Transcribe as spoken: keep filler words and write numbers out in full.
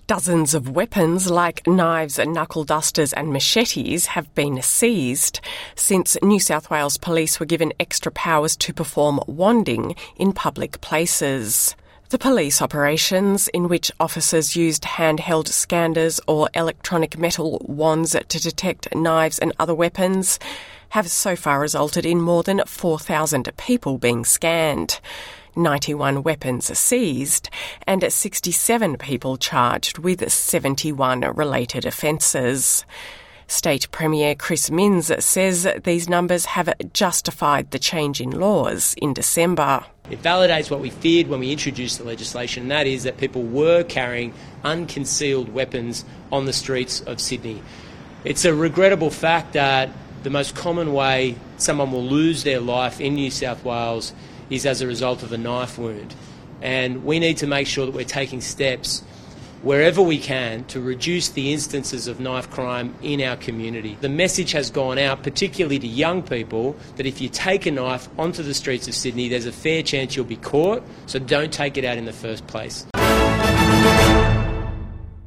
Dozens of weapons like knives, knuckle dusters and machetes have been seized since New South Wales Police were given extra powers to perform wanding in public places. The police operations, in which officers used handheld scanners or electronic metal wands to detect knives and other weapons, have so far resulted in more than four thousand people being scanned. ninety-one weapons seized and sixty-seven people charged with seventy-one related offences. State Premier Chris Minns says these numbers have justified the change in laws in December. It validates what we feared when we introduced the legislation, and that is that people were carrying unconcealed weapons on the streets of Sydney. It's a regrettable fact that the most common way someone will lose their life in New South Wales is as a result of a knife wound. And we need to make sure that we're taking steps wherever we can to reduce the instances of knife crime in our community. The message has gone out, particularly to young people, that if you take a knife onto the streets of Sydney, there's a fair chance you'll be caught, so don't take it out in the first place.